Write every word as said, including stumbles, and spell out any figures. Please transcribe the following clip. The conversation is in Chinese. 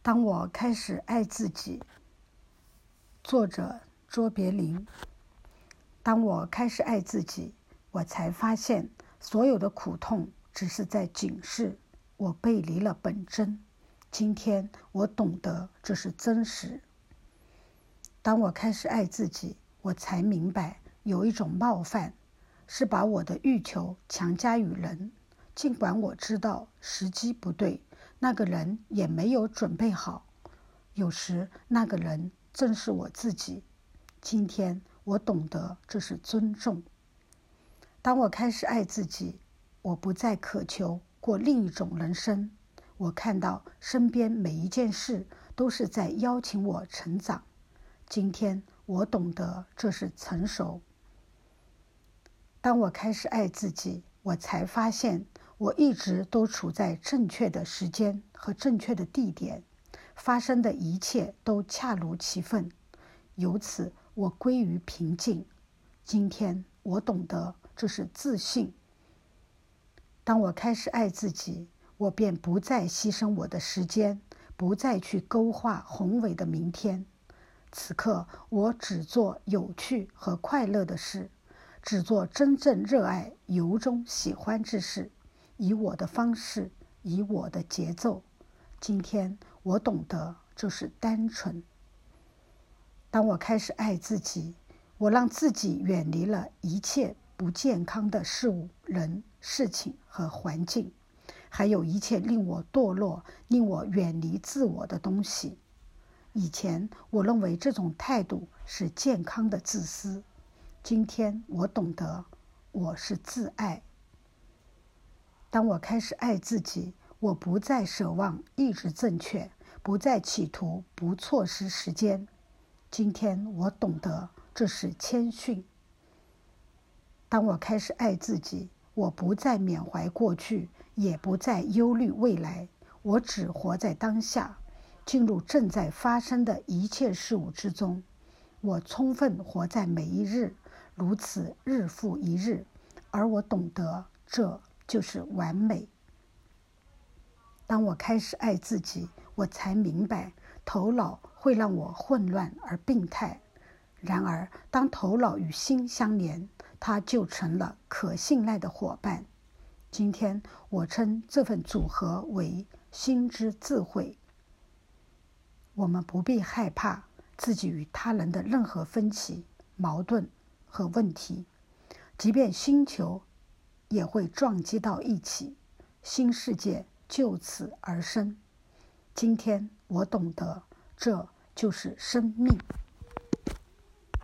当我开始爱自己，作者卓别林。当我开始爱自己，我才发现所有的苦痛只是在警示我背离了本真。今天我懂得这是真实。当我开始爱自己，我才明白有一种冒犯是把我的欲求强加于人，尽管我知道时机不对，那个人也没有准备好，有时那个人正是我自己。今天我懂得这是尊重。当我开始爱自己，我不再渴求过另一种人生，我看到身边每一件事都是在邀请我成长。今天我懂得这是成熟。当我开始爱自己，我才发现我一直都处在正确的时间和正确的地点，发生的一切都恰如其分，由此我归于平静。今天我懂得这是自信。当我开始爱自己，我便不再牺牲我的时间，不再去勾画宏伟的明天。此刻我只做有趣和快乐的事，只做真正热爱、由衷喜欢之事，以我的方式，以我的节奏。今天我懂得这是单纯。当我开始爱自己，我让自己远离了一切不健康的事物、人、事情和环境，还有一切令我堕落、令我远离自我的东西。以前我认为这种态度是健康的自私，今天我懂得我是自爱。当我开始爱自己，我不再奢望一直正确，不再企图不错失时间。今天我懂得这是谦逊。当我开始爱自己，我不再缅怀过去，也不再忧虑未来，我只活在当下，进入正在发生的一切事物之中。我充分活在每一日，如此日复一日，而我懂得这就是完美。当我开始爱自己，我才明白头脑会让我混乱而病态，然而当头脑与心相连，它就成了可信赖的伙伴。今天我称这份组合为心之智慧。我们不必害怕自己与他人的任何分歧、矛盾和问题，即便星球也会撞击到一起，新世界就此而生。今天我懂得，这就是生命。